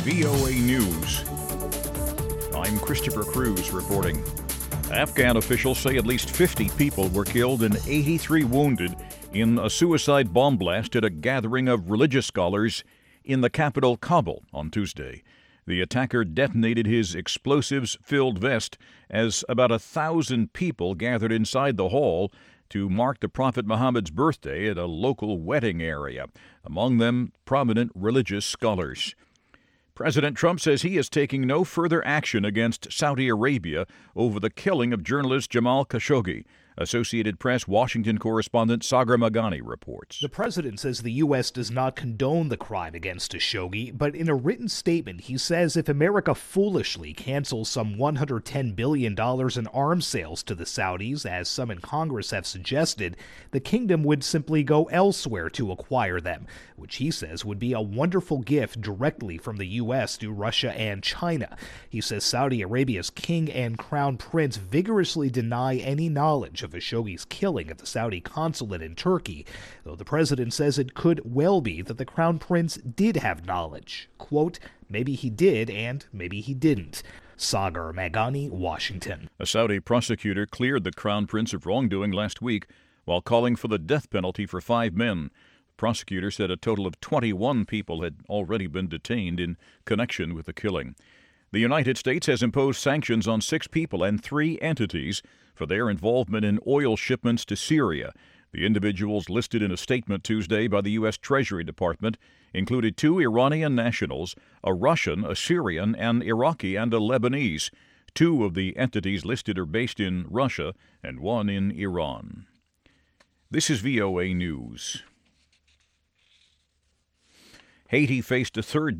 VOA News. I'm Christopher Cruz reporting. Afghan officials say at least 50 people were killed and 83 wounded in a suicide bomb blast at a gathering of religious scholars in the capital, Kabul, on Tuesday. The attacker detonated his explosives-filled vest as about 1,000 people gathered inside the hall to mark the Prophet Muhammad's birthday at a local wedding area, among them prominent religious scholars. President Trump says he is taking no further action against Saudi Arabia over the killing of journalist Jamal Khashoggi. Associated Press Washington correspondent Sagar Meghani reports. The president says the U.S. does not condone the crime against Khashoggi, but in a written statement, he says if America foolishly cancels some $110 billion in arms sales to the Saudis, as some in Congress have suggested, the kingdom would simply go elsewhere to acquire them, which he says would be a wonderful gift directly from the U.S. to Russia and China. He says Saudi Arabia's king and crown prince vigorously deny any knowledge of Khashoggi's killing at the Saudi consulate in Turkey, though the president says it could well be that the crown prince did have knowledge. Quote, maybe he did and maybe he didn't. Sagar Meghani, Washington. A Saudi prosecutor cleared the crown prince of wrongdoing last week while calling for the death penalty for 5 men. The prosecutor said a total of 21 people had already been detained in connection with the killing. The United States has imposed sanctions on 6 people and 3 entities for their involvement in oil shipments to Syria. The individuals listed in a statement Tuesday by the U.S. Treasury Department included 2 Iranian nationals, a Russian, a Syrian, an Iraqi, and a Lebanese. 2 of the entities listed are based in Russia and 1 in Iran. This is VOA News. Haiti faced a third